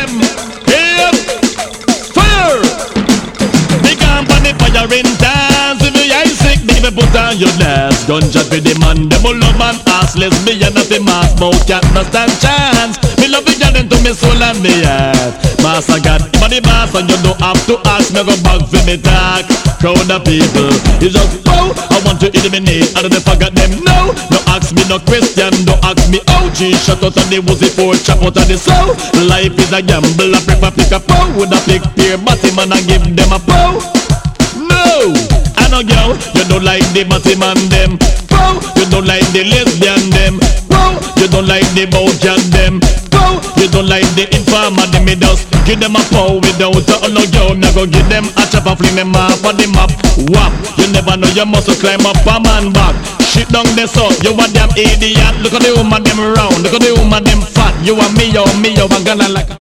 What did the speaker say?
them. Hey, fire! Big on the firing dance. If you ain't sick, baby, put on your last. Gunshot for the man, them all love man ass. Lesbian of the mass, no cat, no stand chance. Me love it, into me soul and me heart. Master God, but the boss and you don't have to ask me go back for me talk. Crowd of people, it's just oh, I want to eliminate, I don't forget them. No, no ask me no question, don't ask me oh. G shut out on the woozy for chop out of the soul. Life is a gamble, I prefer pick a pow. Would I pick peer bottom and I give them a pow? No, I know girl, you don't like the bottom and them. Pow, you don't like the lesbian them. Pow, you don't like the bojan them. Pow, you don't like the informer them. Me just give them a pow without a no girl. Me go give them a chop and fling them off on the map. Wap, you never know you must climb up a man back. Shit down there so, you a damn idiot. Look at the woman them round, look at the woman them fat. You and me, I'm gonna like